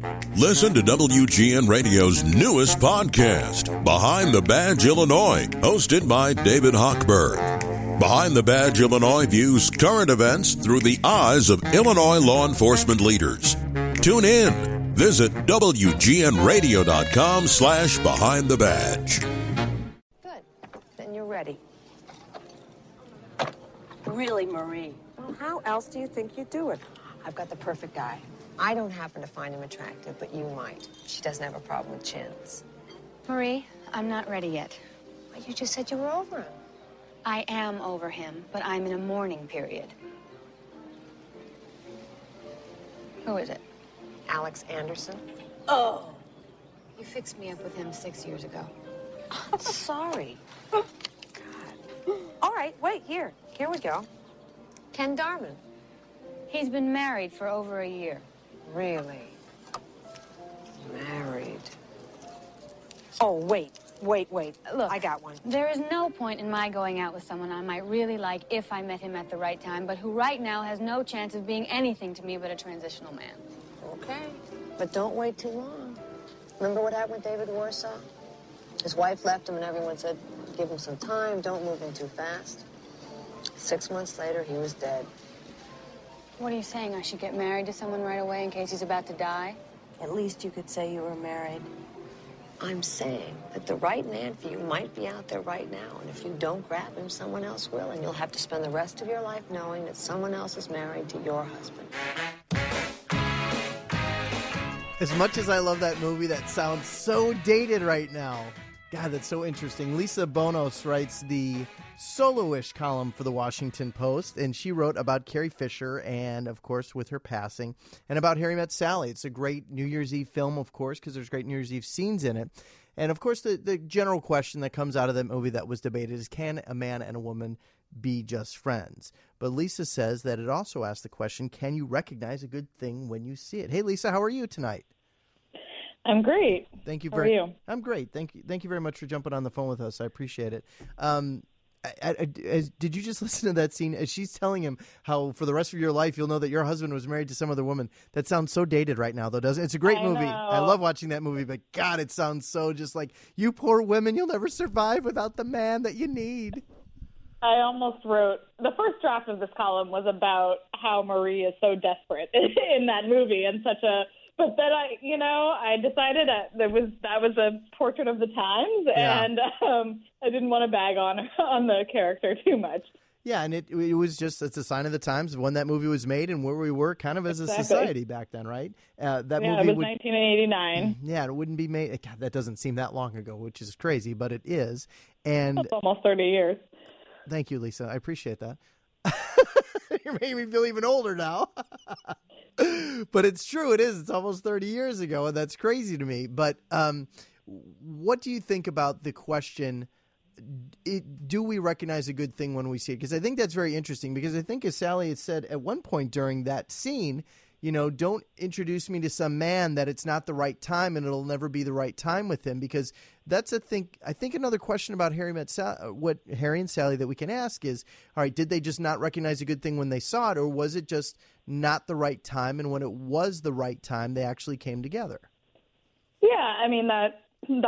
Listen to WGN Radio's newest podcast, Behind the Badge Illinois, hosted by David Hochberg. Behind the Badge Illinois views current events through the eyes of Illinois law enforcement leaders. Tune in. Visit WGNRadio.com/Behind the Badge. Good. Then you're ready. Really, Marie? Well, how else do you think you do it? I've got the perfect guy. I don't happen to find him attractive, but you might. She doesn't have a problem with chins. Marie, I'm not ready yet. Well, you just said you were over him. I am over him, but I'm in a mourning period. Who is it? Alex Anderson. Oh. You fixed me up with him 6 years ago. I'm sorry. God. All right, wait, here. Here we go. Ken Darman. He's been married for over a year. Really? Married. Oh, wait. Look, I got one. There is no point in my going out with someone I might really like if I met him at the right time, but who right now has no chance of being anything to me but a transitional man. Okay, but don't wait too long. Remember what happened with David Warsaw? His wife left him and everyone said, give him some time, don't move in too fast. 6 months later, he was dead. What are you saying? I should get married to someone right away in case he's about to die? At least you could say you were married. I'm saying that the right man for you might be out there right now, and if you don't grab him, someone else will, and you'll have to spend the rest of your life knowing that someone else is married to your husband. As much as I love that movie, that sounds so dated right now. God, that's so interesting. Lisa Bonos writes the solo-ish column for the Washington Post, and she wrote about Carrie Fisher and, of course, with her passing, and about Harry Met Sally. It's a great New Year's Eve film, of course, because there's great New Year's Eve scenes in it. And, of course, the general question that comes out of that movie that was debated is, can a man and a woman be just friends? But Lisa says that it also asks the question, can you recognize a good thing when you see it? Hey, Lisa, how are you tonight? I'm great. Thank you. How are you? I'm great. Thank you. Thank you very much for jumping on the phone with us. I appreciate it. Did you just listen to that scene? As she's telling him how for the rest of your life you'll know that your husband was married to some other woman. That sounds so dated right now, though, doesn't it? It's a great movie. Know. I love watching that movie, but God, it sounds so just like, you poor women, you'll never survive without the man that you need. I almost wrote, the first draft of this column was about how Marie is so desperate in that movie and but then I decided that was a portrait of the times, Yeah. and I didn't want to bag on the character too much. Yeah, and it was just, it's a sign of the times of when that movie was made and where we were kind of as a society back then, right? It was 1989. Yeah, it wouldn't be made. God, that doesn't seem that long ago, which is crazy, but it is. And It's almost 30 years. Thank you, Lisa. I appreciate that. You're making me feel even older now. But it's true. It is. It's almost 30 years ago, and that's crazy to me. But what do you think about the question, do we recognize a good thing when we see it? Because I think that's very interesting, because I think, as Sally had said at one point during that scene, don't introduce me to some man that it's not the right time and it'll never be the right time with him, because that's I think another question about what Harry and Sally that we can ask is, all right, did they just not recognize a good thing when they saw it, or was it just not the right time, and when it was the right time, they actually came together? Yeah, I mean, that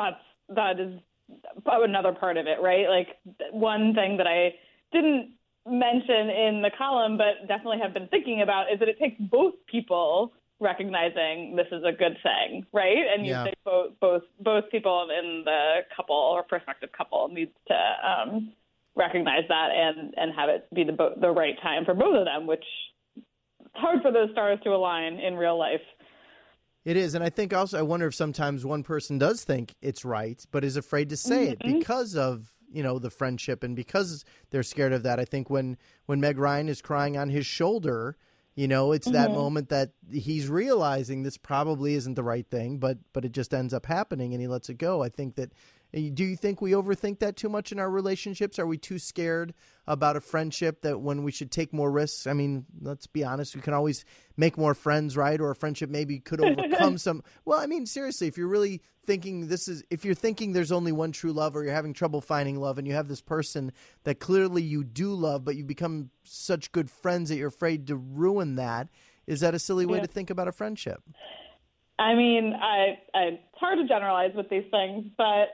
is another part of it, right? Like, one thing that I didn't mention in the column, but definitely have been thinking about, is that it takes both people recognizing this is a good thing, right? And you say both people in the couple or prospective couple needs to recognize that and have it be the right time for both of them, which it's hard for those stars to align in real life. It is, and I think also, I wonder if sometimes one person does think it's right, but is afraid to say it because of the friendship, and because they're scared of that. I think when Meg Ryan is crying on his shoulder, it's that moment that he's realizing this probably isn't the right thing, but it just ends up happening and he lets it go. I think that, do you think we overthink that too much in our relationships? Are we too scared about a friendship that when we should take more risks? I mean, let's be honest, we can always make more friends, right? Or a friendship maybe could overcome some. Well, I mean, seriously, if you're really thinking if you're thinking there's only one true love, or you're having trouble finding love, and you have this person that clearly you do love, but you become such good friends that you're afraid to ruin that, is that a silly way to think about a friendship? I mean, it's hard to generalize with these things, but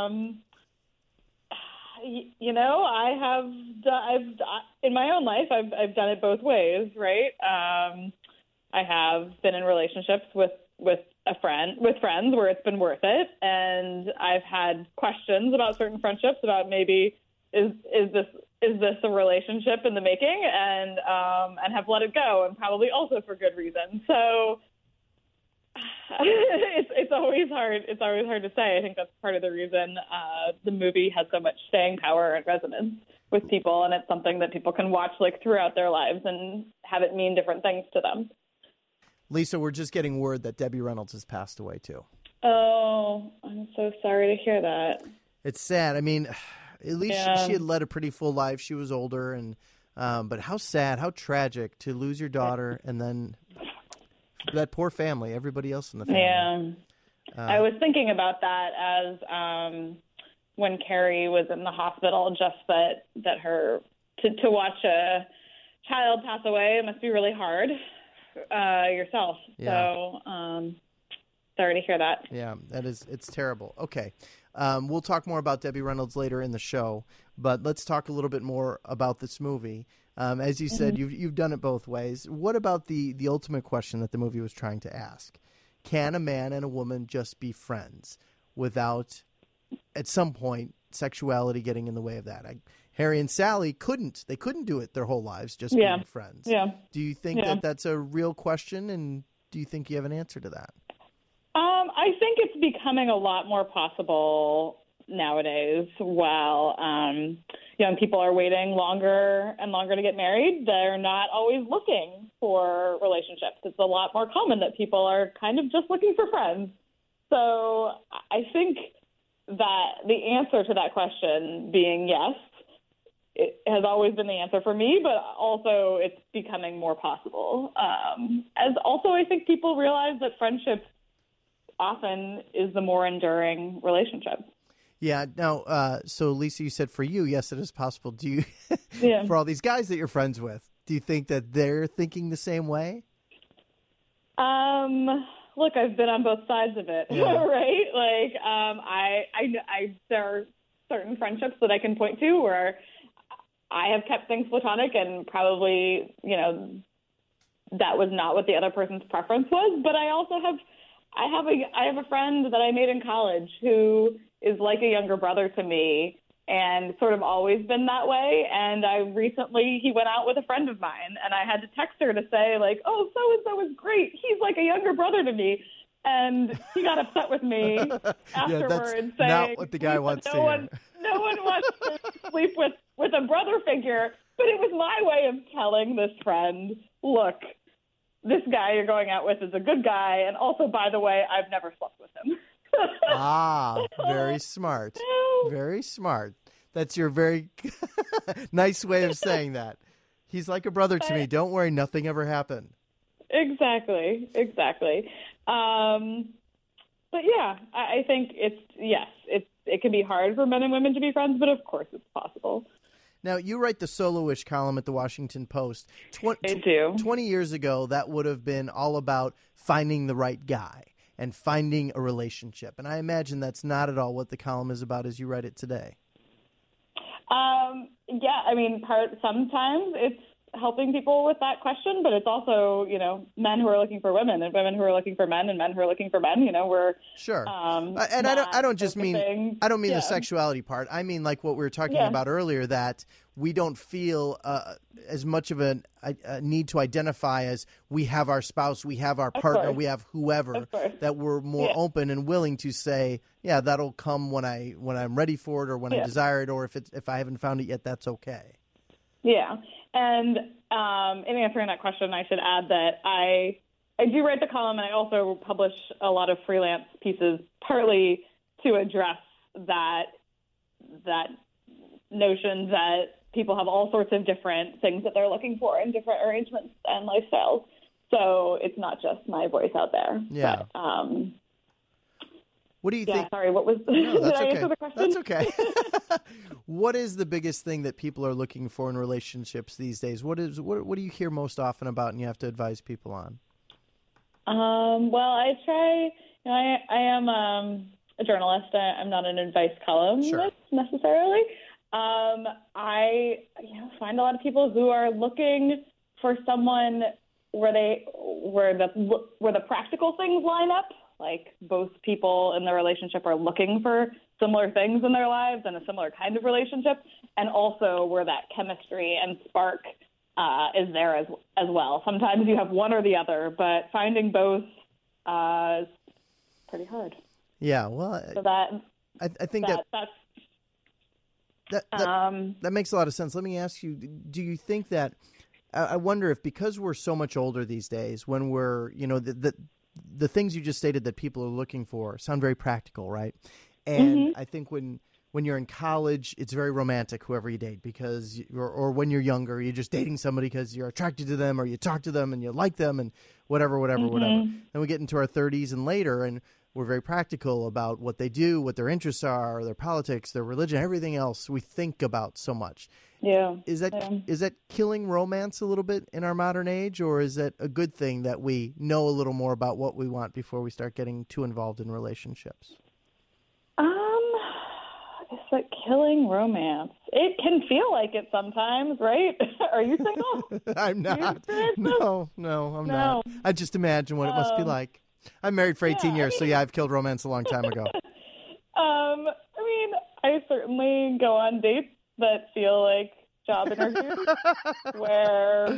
you know, I've in my own life, I've done it both ways, right? I have been in relationships with friends where it's been worth it, and I've had questions about certain friendships about maybe is this a relationship in the making, and have let it go, and probably also for good reason. So it's always hard. It's always hard to say. I think that's part of the reason the movie has so much staying power and resonance with people, and it's something that people can watch like throughout their lives and have it mean different things to them. Lisa, we're just getting word that Debbie Reynolds has passed away too. Oh, I'm so sorry to hear that. It's sad. I mean, at least she had led a pretty full life. She was older, and but how sad, how tragic to lose your daughter, and then that poor family, everybody else in the family. Yeah. I was thinking about that as when Carrie was in the hospital, just that her to watch a child pass away must be really hard yourself. Yeah. So sorry to hear that. Yeah, it's terrible. Okay. We'll talk more about Debbie Reynolds later in the show, but let's talk a little bit more about this movie. As you said, you've done it both ways. What about the ultimate question that the movie was trying to ask? Can a man and a woman just be friends without, at some point, sexuality getting in the way of that? Harry and Sally couldn't. They couldn't do it their whole lives, just being friends. Yeah. Do you think that that's a real question, and do you think you have an answer to that? I think it's becoming a lot more possible nowadays. While young people are waiting longer and longer to get married, they're not always looking for relationships. It's a lot more common that people are kind of just looking for friends. So I think that the answer to that question being yes, it has always been the answer for me, but also it's becoming more possible. As also, I think people realize that friendship often is the more enduring relationship. Yeah. Now, so Lisa, you said for you, yes, it is possible. Do you, for all these guys that you're friends with, do you think that they're thinking the same way? Look, I've been on both sides of it, right? Like, I there are certain friendships that I can point to where I have kept things platonic, and probably, you know, that was not what the other person's preference was. But I also have a friend that I made in college who is like a younger brother to me, and sort of always been that way. And he went out with a friend of mine, and I had to text her to say, like, oh, so-and-so is great. He's like a younger brother to me. And he got upset with me afterwards, saying, not what the guy wants to hear. No one wants to sleep with a brother figure. But it was my way of telling this friend, look, this guy you're going out with is a good guy. And also, by the way, I've never slept with him. Very smart. Very smart. That's your very nice way of saying that. He's like a brother to me. Don't worry, nothing ever happened. Exactly. But yeah, I think it can be hard for men and women to be friends, but of course it's possible. Now, you write the Solo-ish column at the Washington Post. I do. 20 years ago, that would have been all about finding the right guy and finding a relationship. And I imagine that's not at all what the column is about as you write it today. Yeah, I mean, sometimes it's helping people with that question, but it's also, you know, men who are looking for women and women who are looking for men and men who are looking for men. You know, we're sure. And I don't mean the sexuality part. I mean, like what we were talking about earlier, that we don't feel as much of a need to identify as we have our spouse, we have our partner, we have whoever, that we're more open and willing to say, yeah, that'll come when I'm ready for it, or when I desire it, or if I haven't found it yet, that's okay. Yeah. And in answering that question, I should add that I do write the column, and I also publish a lot of freelance pieces, partly to address that notion that people have all sorts of different things that they're looking for in different arrangements and lifestyles. So it's not just my voice out there. Yeah. But, what do you think? Sorry, what was? No, that's did I okay. answer the question? That's okay. What is the biggest thing that people are looking for in relationships these days? What do you hear most often about, and you have to advise people on? Well, I try. I am a journalist. I'm not an advice columnist necessarily. I find a lot of people who are looking for someone where the practical things line up. Like both people in the relationship are looking for similar things in their lives and a similar kind of relationship, and also where that chemistry and spark is there as well. Sometimes you have one or the other, but finding both is pretty hard. Yeah, well, so that I think that makes a lot of sense. Let me ask you: do you think that? I wonder if because we're so much older these days, when we're the things you just stated that people are looking for sound very practical, right? And I think when you're in college, it's very romantic, whoever you date, because or when you're younger, you're just dating somebody because you're attracted to them or you talk to them and you like them and whatever. Then we get into our 30s and later, and we're very practical about what they do, what their interests are, their politics, their religion, everything else we think about so much. Yeah. Is that killing romance a little bit in our modern age, or is that a good thing that we know a little more about what we want before we start getting too involved in relationships? Is it killing romance? It can feel like it sometimes, right? Are you single? I'm not. No, I'm not. I just imagine what it must be like. I'm married for 18 years, so I've killed romance a long time ago. I certainly go on dates that feel like job interviews where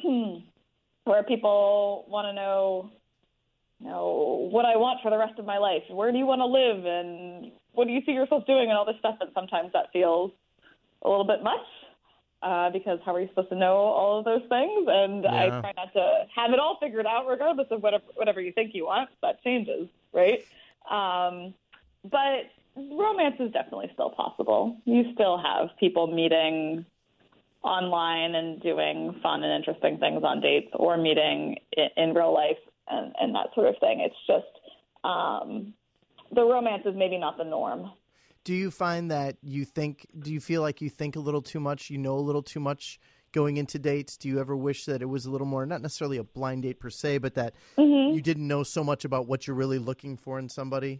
people want to know what I want for the rest of my life. Where do you want to live, and what do you see yourself doing, and all this stuff. And sometimes that feels a little bit much because how are you supposed to know all of those things? And I try not to have it all figured out, regardless of whatever you think you want. That changes, right? But romance is definitely still possible. You still have people meeting online and doing fun and interesting things on dates, or meeting in real life and that sort of thing. It's just the romance is maybe not the norm. Do you find that do you feel like you think a little too much, you know a little too much going into dates? Do you ever wish that it was a little more, not necessarily a blind date per se, but that you didn't know so much about what you're really looking for in somebody?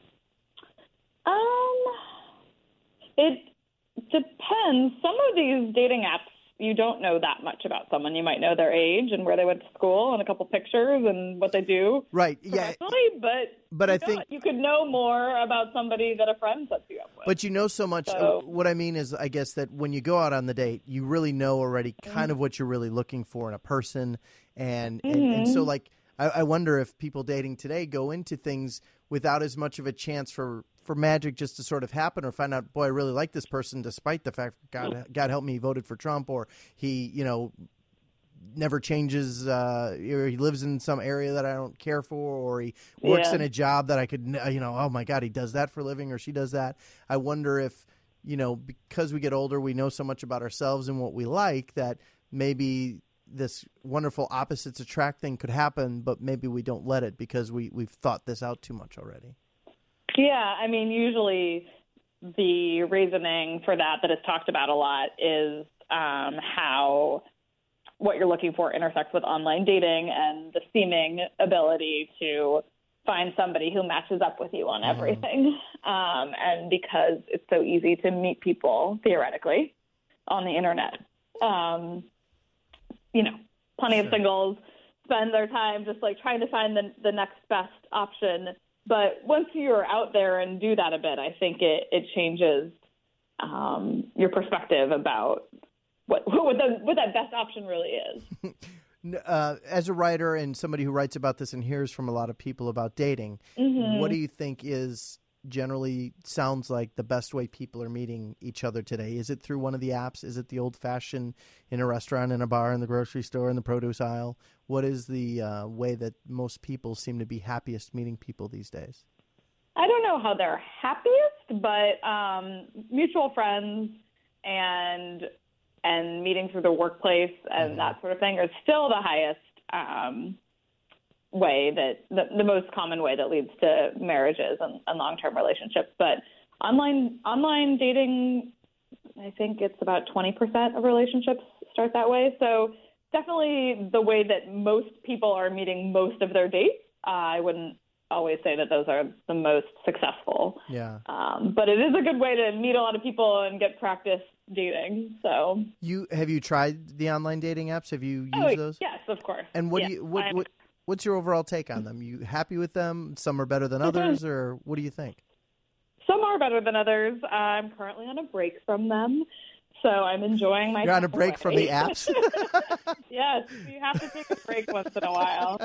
It depends. Some of these dating apps, you don't know that much about someone. You might know their age and where they went to school and a couple pictures and what they do. Right. Yeah. But I think you could know more about somebody that a friend sets you up with. But you know so much. What I mean is, I guess that when you go out on the date, you really know already kind of what you're really looking for in a person. And so, like, I wonder if people dating today go into things without as much of a chance for magic just to sort of happen, or find out, boy, I really like this person despite the fact, God help me, he voted for Trump, or he, never changes, or he lives in some area that I don't care for, or he works in a job that I could, oh my God, he does that for a living, or she does that. I wonder if, because we get older, we know so much about ourselves and what we like that maybe this wonderful opposites attract thing could happen, but maybe we don't let it because we've thought this out too much already. Yeah, I mean, usually the reasoning for that is talked about a lot is how what you're looking for intersects with online dating and the seeming ability to find somebody who matches up with you on everything. And because it's so easy to meet people, theoretically, on the internet. Plenty of singles spend their time just like trying to find the next best option. But once you're out there and do that a bit, I think it changes your perspective about what that best option really is. As a writer and somebody who writes about this and hears from a lot of people about dating, what do you think is generally sounds like the best way people are meeting each other today? Is it through one of the apps? Is it the old-fashioned in a restaurant, in a bar, in the grocery store, in the produce aisle? What is the way that most people seem to be happiest meeting people these days? I don't know how they're happiest, but mutual friends and meeting through the workplace and that sort of thing is still the highest way, that the most common way that leads to marriages and long-term relationships. But online dating, I think it's about 20% of relationships start that way. So definitely the way that most people are meeting most of their dates. I wouldn't always say that those are the most successful. Yeah. But it is a good way to meet a lot of people and get practice dating. So Have you tried the online dating apps? Have you used those? Yes, of course. And what's your overall take on them? You happy with them? Some are better than others, or what do you think? Some are better than others. I'm currently on a break from them, so I'm enjoying my You're on a time break away. from the apps? Yes, you have to take a break once in a while.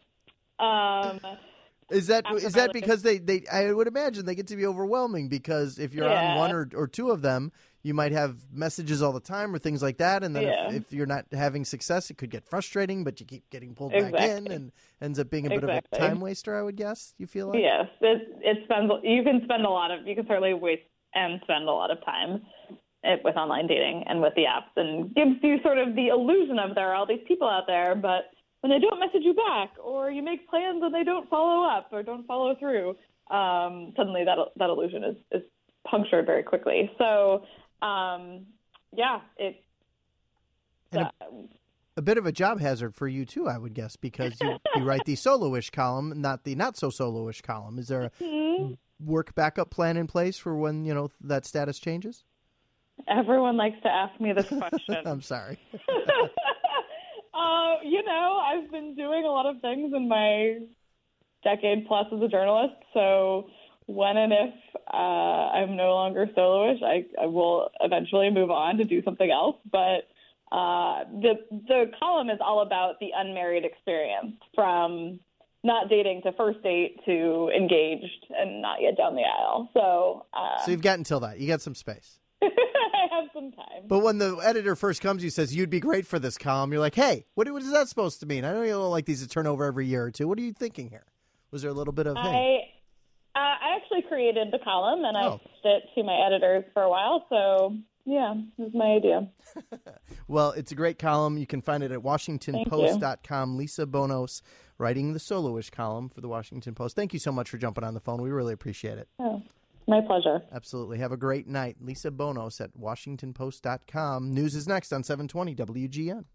Is that because they I would imagine they get to be overwhelming, because if you're on one or two of them, you might have messages all the time or things like that, and then if you're not having success, it could get frustrating, but you keep getting pulled back in, and ends up being a bit of a time waster, I would guess. You feel like? Yes, you can certainly waste and spend a lot of time with online dating and with the apps, and gives you sort of the illusion of there are all these people out there, but when they don't message you back, or you make plans and they don't follow up or don't follow through, suddenly that illusion is punctured very quickly. So, it's a bit of a job hazard for you too, I would guess, because you write the solo-ish column, not the not so solo-ish column. Is there a work backup plan in place for when that status changes? Everyone likes to ask me this question. I'm sorry. I've been doing a lot of things in my decade plus as a journalist, so when and if I'm no longer soloish, I will eventually move on to do something else. But the column is all about the unmarried experience, from not dating to first date to engaged and not yet down the aisle. So you've got until that. You got some space. I have some time. But when the editor first comes, he says, you'd be great for this column. You're like, hey, what is that supposed to mean? I know you don't like these to turn over every year or two. What are you thinking here? Was there a little bit of, hey? I actually created the column, and I pitched it to my editors for a while. So, yeah, it was my idea. Well, it's a great column. You can find it at WashingtonPost.com. Lisa Bonos writing the solo-ish column for the Washington Post. Thank you so much for jumping on the phone. We really appreciate it. Oh. My pleasure. Absolutely. Have a great night. Lisa Bonos at WashingtonPost.com. News is next on 720 WGN.